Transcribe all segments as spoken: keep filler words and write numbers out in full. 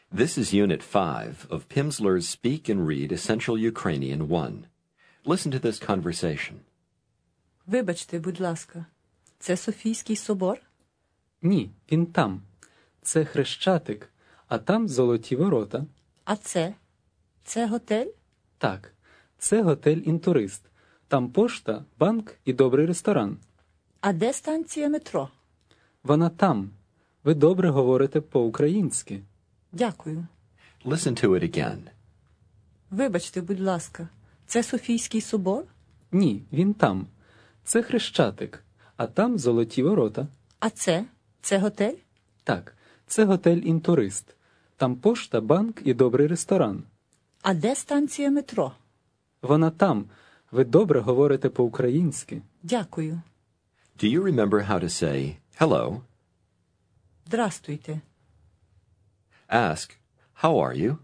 This is Unit five of Pimsleur's Speak and Read Essential Ukrainian one. Listen to this conversation. Вибачте, будь ласка, це Софійський собор? Ні, він там. Це Хрещатик, а там Золоті ворота. А це? Це готель? Так, це готель «Інтурист». Там пошта, банк і добрий ресторан. А де станція метро? Вона там. Ви добре говорите по-українськи. Дякую. Listen to it again. Вибачте, будь ласка, це Софійський собор? Ні, він там. Це Хрещатик, а там Золоті ворота. А це? Це готель? Так, це готель «Інтурист». Там пошта, банк і добрий ресторан. А де станція метро? Вона там. Ви добре говорите по-українськи. Дякую. Do you remember how to say hello? Здрастуйте. Ask, how are you?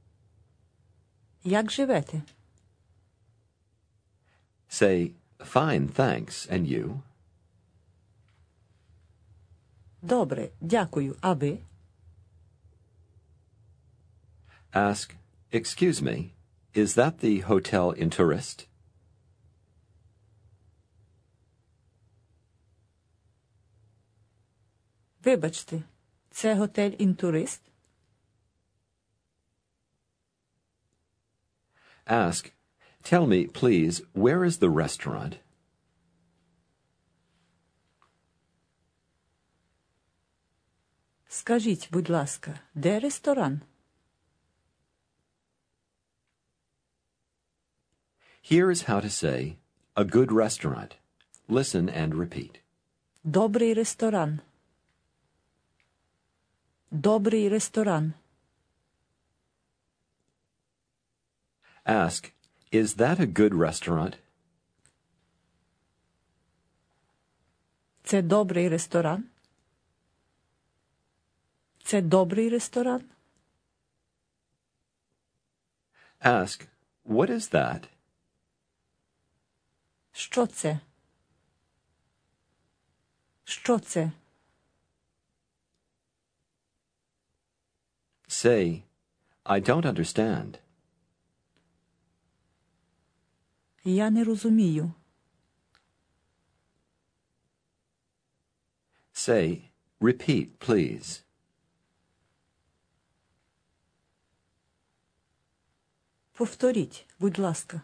Як живете? Say, fine, thanks, and you? Добре, дякую. А ви? Ask, excuse me, is that the Hotel Intourist? Вибачте, це готель «Інтурист»? Ask, tell me, please, where is the restaurant? Скажіть, будь ласка, де ресторан? Here is how to say a good restaurant. Listen and repeat. Добрий ресторан. Добрий ресторан. Ask, is that a good restaurant? Це добрий ресторан? Це добрий ресторан? Ask, what is that? Що це? Що це? Say, I don't understand. Я не розумію. Say, repeat, please. Повторіть, будь ласка.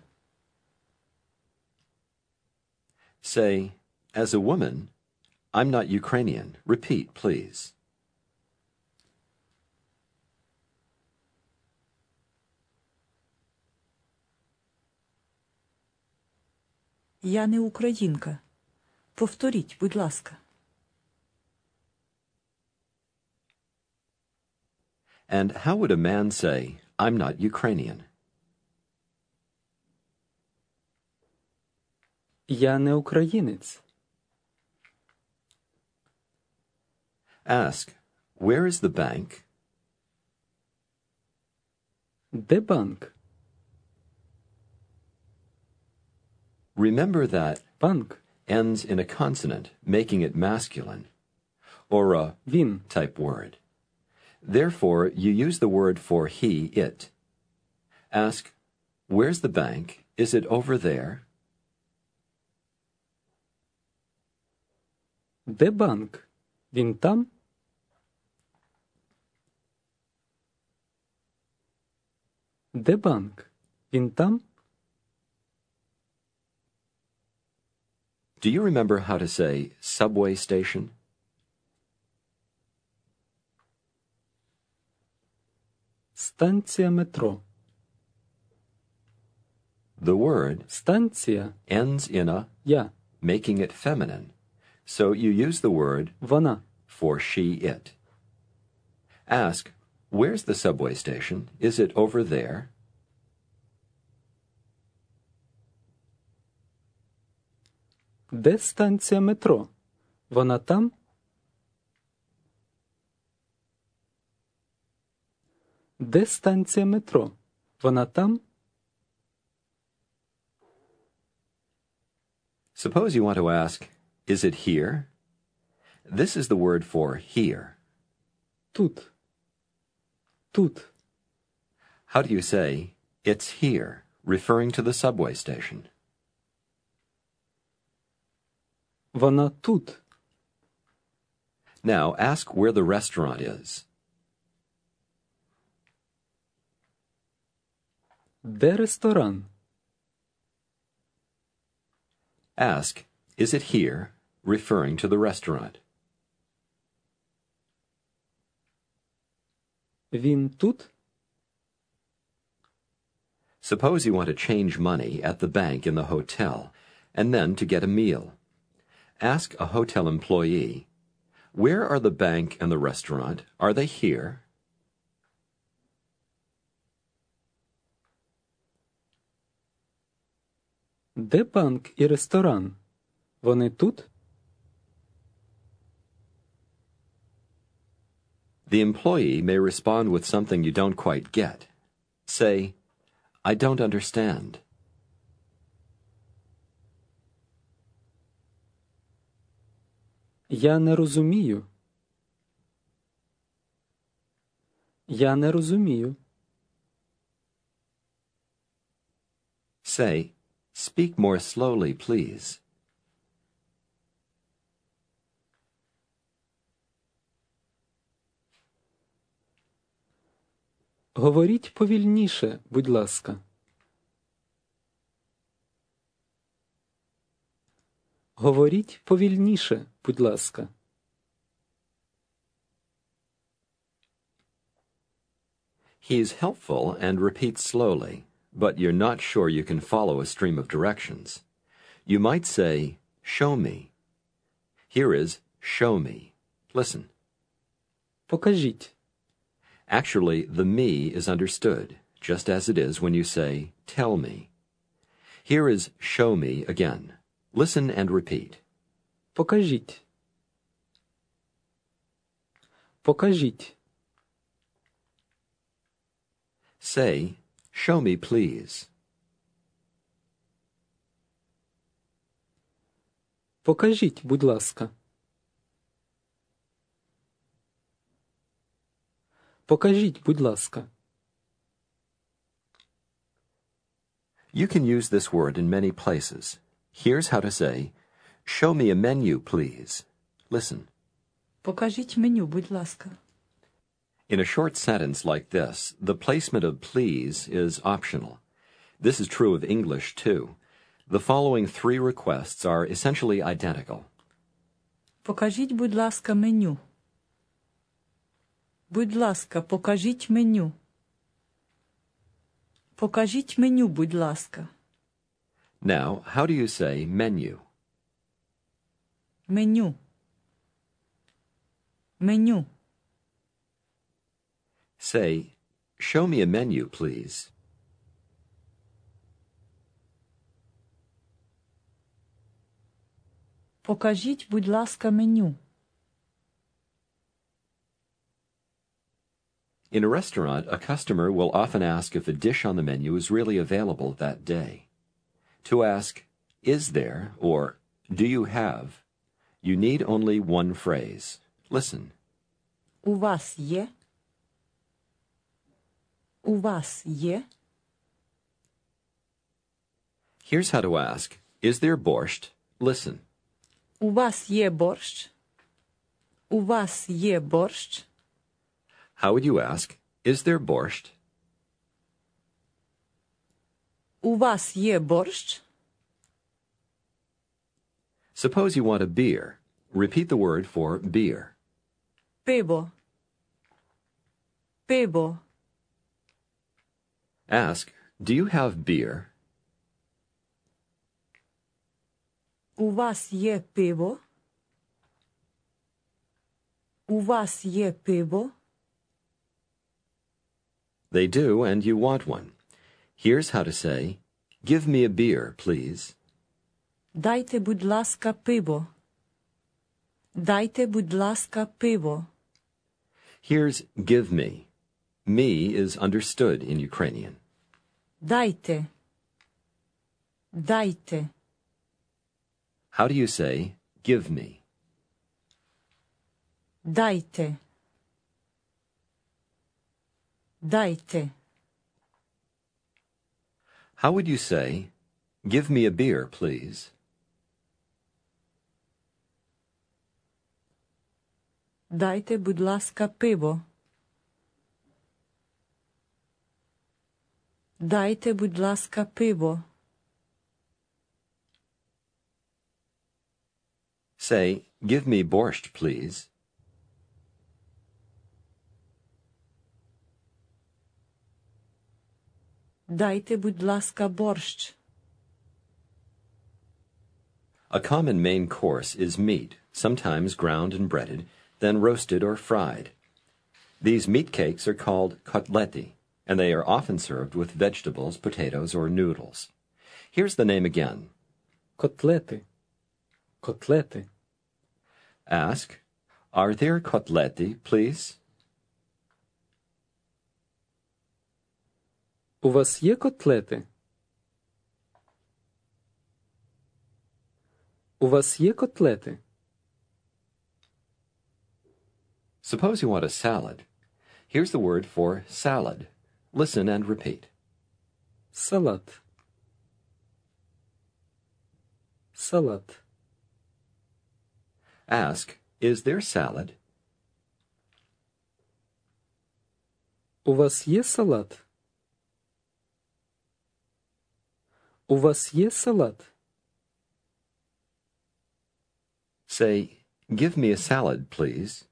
Say, as a woman, I'm not Ukrainian. Repeat, please. Я не українка. Повторіть, будь ласка. And how would a man say, I'm not Ukrainian? Я не українець. Ask, where is the bank? Де банк? Remember that Банк. ends in a consonant, making it masculine, or a Він. type word. Therefore, you use the word for he, it. Ask, where's the bank? Is it over there? Де банк? Він там? Де банк? Він там? Do you remember how to say subway station? Станція метро. The word Станція. ends in a, Я. making it feminine. So you use the word Вона. for she, it. Ask, where's the subway station? Is it over there? Де станція метро? Вона там? Де станція метро? Вона там? Suppose you want to ask, is it here? This is the word for here. Тут. тут. How do you say, it's here, referring to the subway station? Вона тут. Now ask where the restaurant is. Де ресторан? Ask, is it here, referring to the restaurant? Він тут? Suppose you want to change money at the bank in the hotel, and then to get a meal. Ask a hotel employee, where are the bank and the restaurant? Are they here? Де банк і ресторан? Вони тут? The employee may respond with something you don't quite get. Say, I don't understand. Я не розумію. Я не розумію. Say, speak more slowly, please. Говоріть повільніше, будь ласка. Говоріть повільніше, будь ласка. He is helpful and repeats slowly, but you're not sure you can follow a stream of directions. You might say, show me. Here is, show me. Listen. Покажіть. Actually, the me is understood, just as it is when you say, tell me. Here is, show me again. Listen and repeat. Покажіть. Покажіть. Say, show me, please. Покажіть, будь ласка. Покажіть, будь ласка. You can use this word in many places. Here's how to say, show me a menu, please. Listen. Покажіть меню, будь ласка. In a short sentence like this, the placement of please is optional. This is true of English, too. The following three requests are essentially identical. Покажіть, будь ласка, меню. Будь ласка, покажіть меню. Покажіть меню, будь ласка. Now, how do you say menu? Меню. Меню. Say, show me a menu, please. Покажіть, будь ласка, меню. In a restaurant, a customer will often ask if a dish on the menu is really available that day. To ask, is there, or do you have, you need only one phrase. Listen. У вас є? У вас є? Here's how to ask, is there borscht? Listen. У вас є борщ? У вас є борщ? How would you ask, is there borscht? У вас є борщ? Suppose you want a beer. Repeat the word for beer. Пиво. Пиво. Ask, do you have beer? У вас є пиво? У вас є пиво? They do, and you want one. Here's how to say, give me a beer, please. Дайте, будь ласка, пиво. Дайте, будь ласка, пиво. Here's give me. Me is understood in Ukrainian. Дайте. Дайте. How do you say, give me? Дайте. Дайте. How would you say, give me a beer, please? Дайте, будь ласка, пиво. Дайте, будь ласка, пиво. Say, give me borscht, please. Дайте, будь ласка, борщ. A common main course is meat, sometimes ground and breaded, then roasted or fried. These meat cakes are called kotleti, and they are often served with vegetables, potatoes, or noodles. Here's the name again. Котлети. Котлети. Ask, are there kotleti, please? У вас є котлети? У вас є котлети? Suppose you want a salad. Here's the word for salad. Listen and repeat. Салат. Салат. Ask, is there salad? У вас є салат? У вас є салат? Say, give me a salad, please.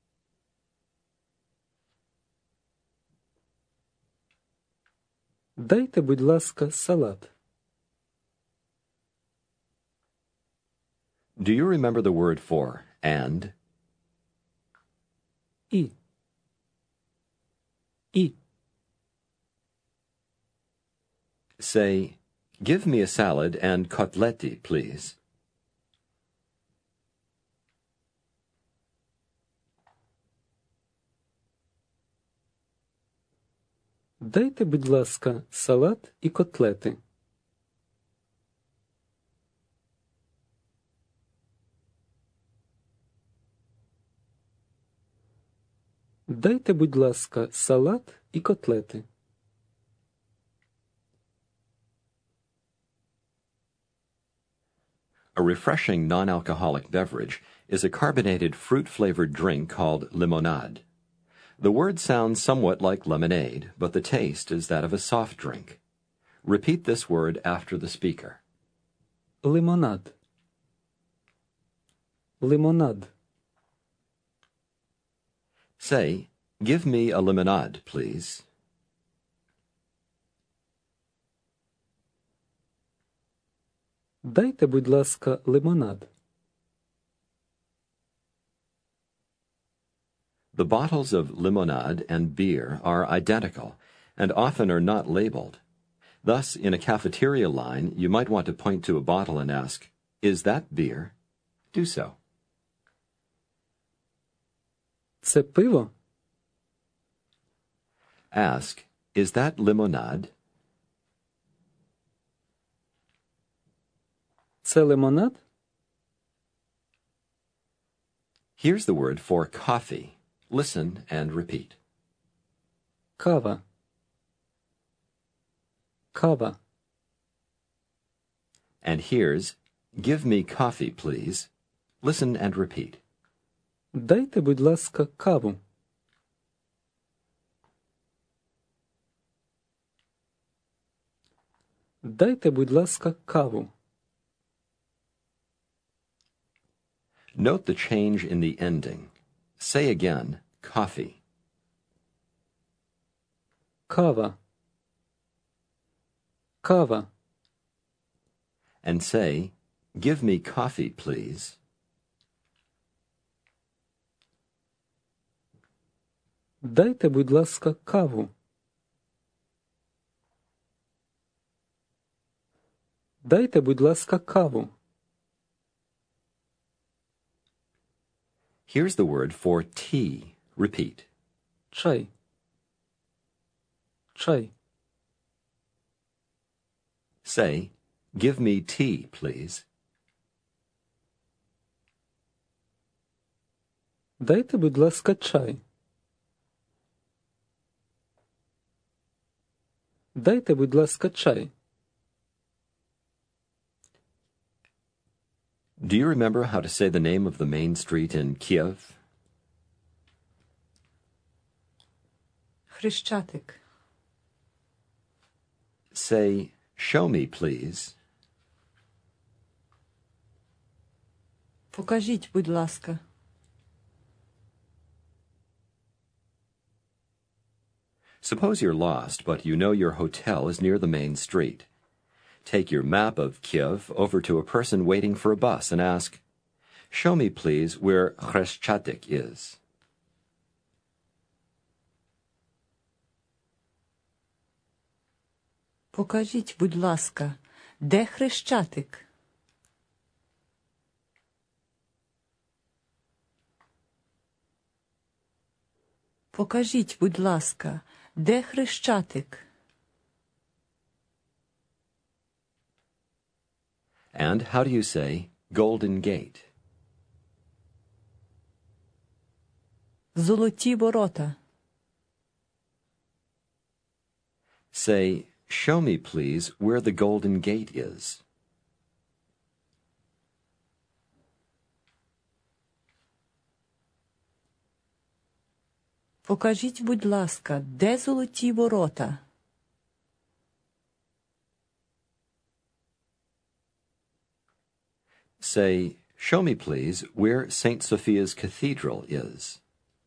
Дайте, будь ласка, салат. Do you remember the word for and? І. І. Say, give me a salad and kotleti, please. Дайте, будь ласка, салат і котлети. Дайте, будь ласка, салат і котлети. A refreshing non-alcoholic beverage is a carbonated fruit-flavored drink called limonade. The word sounds somewhat like lemonade, but the taste is that of a soft drink. Repeat this word after the speaker. Лимонад. Лимонад. Say, give me a limonade, please. Дайте, будь ласка, лимонад. The bottles of limonade and beer are identical and often are not labeled. Thus, in a cafeteria line, you might want to point to a bottle and ask, is that beer? Do so. Це пиво? Ask, is that limonade? Це лимонад? Here's the word for coffee. Listen and repeat. Кава. Кава. And here's, give me coffee, please. Listen and repeat. Дайте, будь ласка, каву. Дайте, будь ласка, каву. Note the change in the ending. Say again, coffee. Кава. Кава. And say, give me coffee, please. Дайте, будь ласка, каву. Дайте, будь ласка, каву. Here's the word for tea. Repeat. Чай. Чай. Say, give me tea, please. Дайте, будь ласка, чай. Дайте, будь ласка, чай. Do you remember how to say the name of the main street in Kiev? Хрещатик. Say, show me, please. Покажіть, будь ласка. Suppose you're lost, but you know your hotel is near the main street. Take your map of Kiev over to a person waiting for a bus and ask, show me, please, where Khreshchatyk is. Покажіть, будь ласка, де Хрещатик? Покажіть, будь ласка, де Хрещатик? And how do you say Golden Gate? Золоті ворота. Say, show me, please, where the Golden Gate is. Покажіть, будь ласка, де золоті ворота? Say, show me, please, where Saint Sophia's Cathedral is.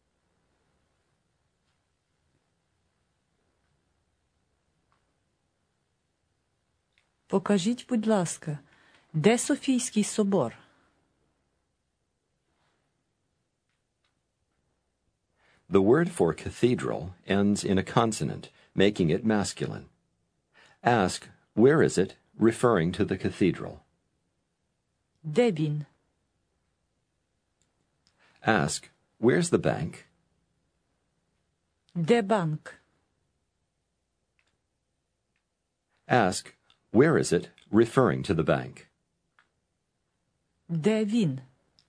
Покажіть, будь ласка, де Софійський собор? The word for cathedral ends in a consonant, making it masculine. Ask, where is it, referring to the cathedral. Де він? Ask, where's the bank? Де банк? Ask, where is it, referring to the bank. Де він?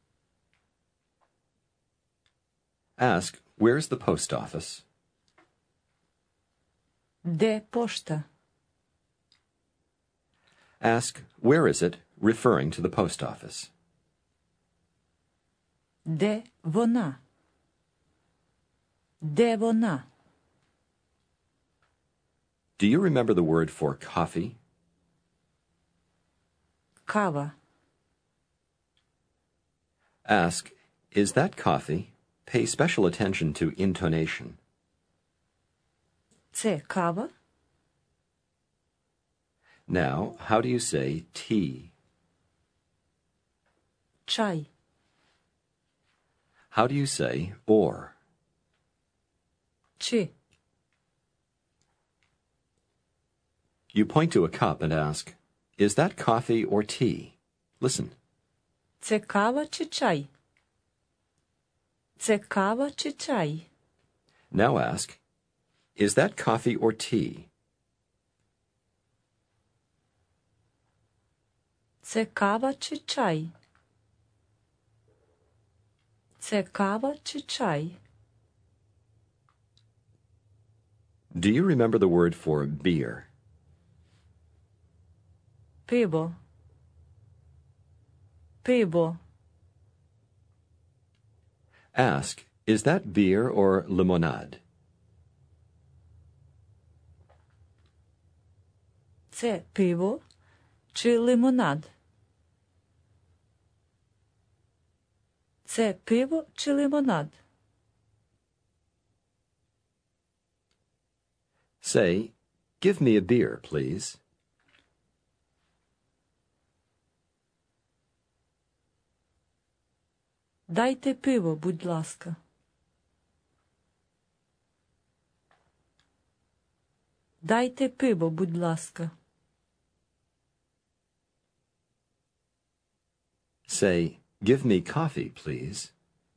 Ask, where's the post office? Де пошта? Ask, where is it, referring to the post office. Де вона? Де вона? Do you remember the word for coffee? Кава. Ask, is that coffee? Pay special attention to intonation. Це кава? Now, how do you say tea? Чай. How do you say or? Чи. You point to a cup and ask, is that coffee or tea? Listen. Це кава чи чай? Це кава чи чай? Now ask, is that coffee or tea? Це кава чи чай? Це кава чи чай? Do you remember the word for beer? Пиво. Пиво. Ask, is that beer or limonade? Це пиво чи лимонад? Це пиво чи лимонад? Say, give me a beer, please. Дайте пиво, будь ласка. Дайте пиво, будь ласка. Say, give me coffee, please.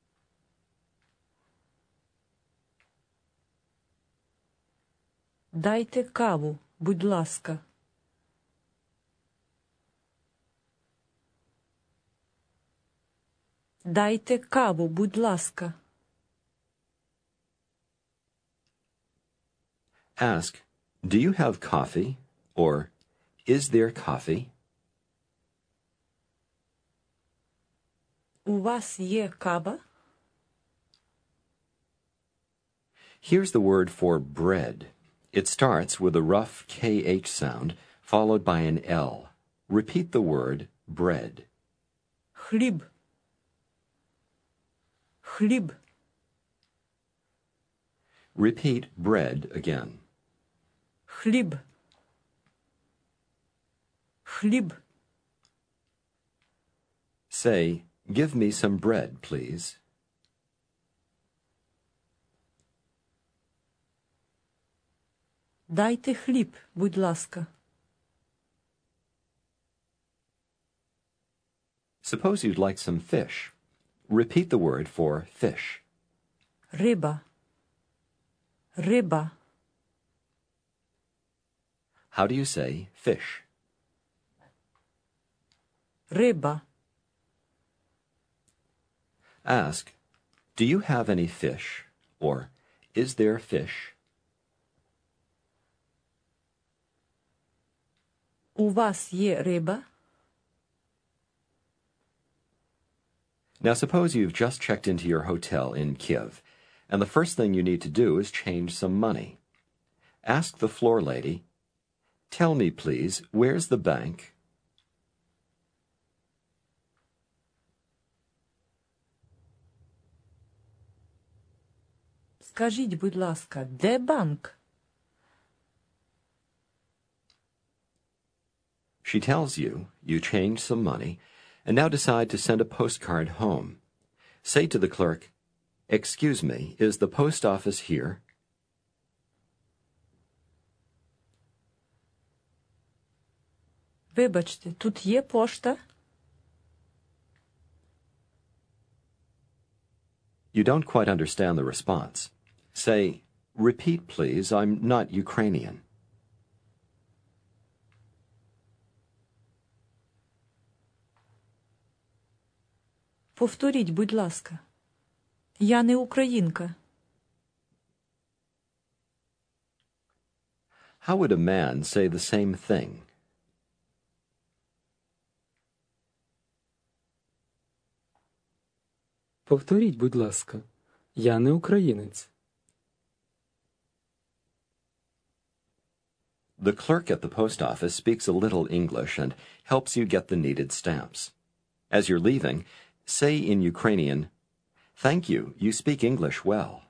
Дайте каву, будь ласка. Дайте каву, будь ласка. Ask, Do you have coffee? Or, is there coffee? У вас є кава? Here's the word for bread. It starts with a rough K H sound, followed by an L. Repeat the word bread. Хліб. Хліб. Repeat bread again. Хліб. Хліб. Say, give me some bread, please. Дайте хліб, будь ласка. Suppose you'd like some fish. Repeat the word for fish. Риба. Риба. How do you say fish? Риба. Ask, do you have any fish? Or, is there fish? У вас є риба? Now suppose you've just checked into your hotel in Kiev, and the first thing you need to do is change some money. Ask the floor lady, tell me please, where's the bank? Скажіть, будь ласка, де банк? She tells you, you changed some money, and now decide to send a postcard home. Say to the clerk, excuse me, is the post office here? Вибачте, тут є пошта? You don't quite understand the response. Say, repeat please, I'm not Ukrainian. Повторіть, будь ласка. Я не українка. How would a man say the same thing? Повторіть, будь ласка. Я не українець. The clerk at the post office speaks a little English and helps you get the needed stamps. As you're leaving, say in Ukrainian, thank you, you speak English well.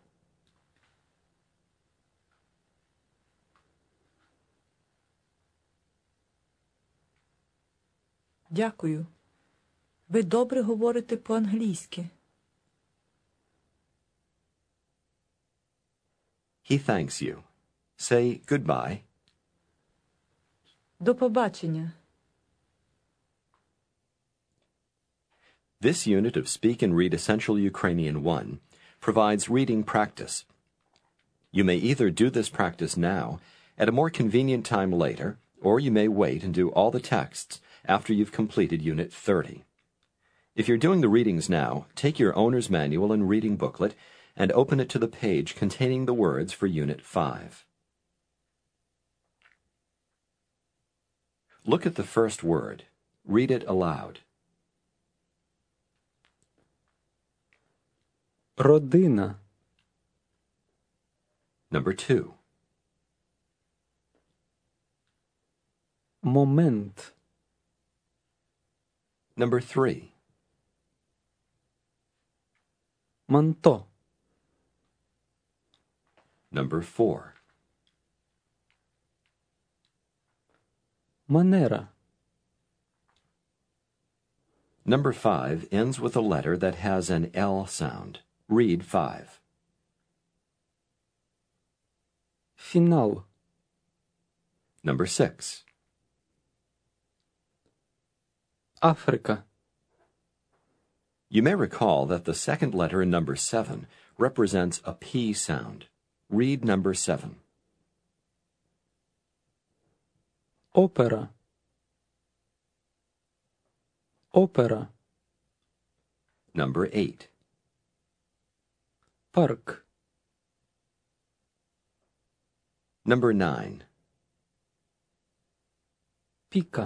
Дякую. Ви добре говорите по-англійськи. He thanks you. Say goodbye. До побачення. This unit of Speak and Read Essential Ukrainian one provides reading practice. You may either do this practice now, at a more convenient time later, or you may wait and do all the texts after you've completed Unit thirty. If you're doing the readings now, take your owner's manual and reading booklet and open it to the page containing the words for Unit five. Look at the first word. Read it aloud. Родина. Number two. Момент. Number three. Манто. Number four. Манера. Number five ends with a letter that has an L sound. Read five. Фінал. Number six. Африка. You may recall that the second letter in number seven represents a P sound. Read number seven. Опера. Опера. Number eight. Парк. Number nine. Піка.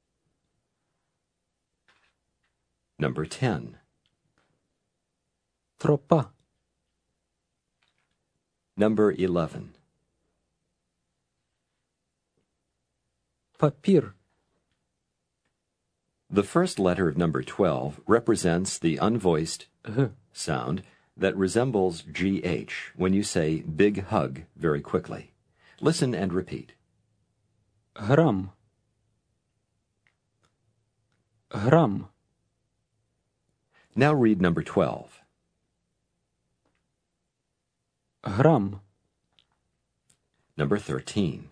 Number ten. Тропа. Number eleven. Папір. The first letter of number twelve represents the unvoiced Г. sound that resembles G H when you say big hug very quickly. Listen and repeat. Грам. Грам. Now read number twelve. Грам. Number thirteen.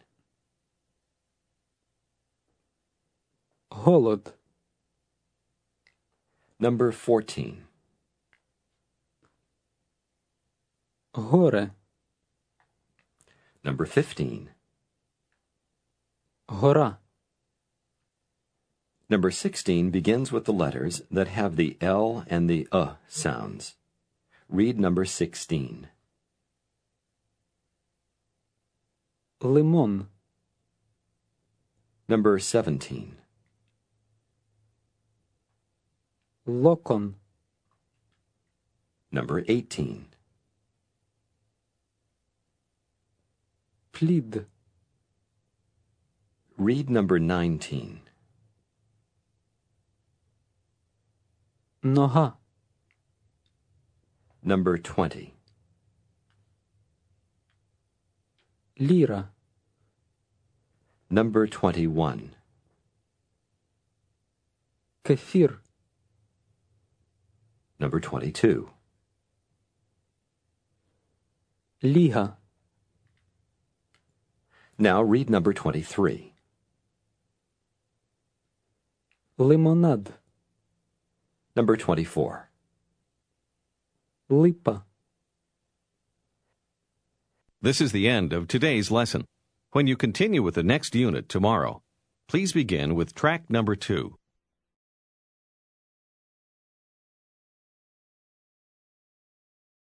Голод. Number fourteen. Горе. Number fifteen. Гора. Number sixteen begins with the letters that have the L and the uh sounds. Read number sixteen. Лимон. Number seventeen. Локон. Number eighteen. Плід. Read number nineteen. Нога. Number twenty. Ліра. Number twenty-one. Кефір. Number twenty-two. Ліга. Now read number twenty-three. Лимонад. Number twenty-four. Липа. This is the end of today's lesson. When you continue with the next unit tomorrow, please begin with track number two.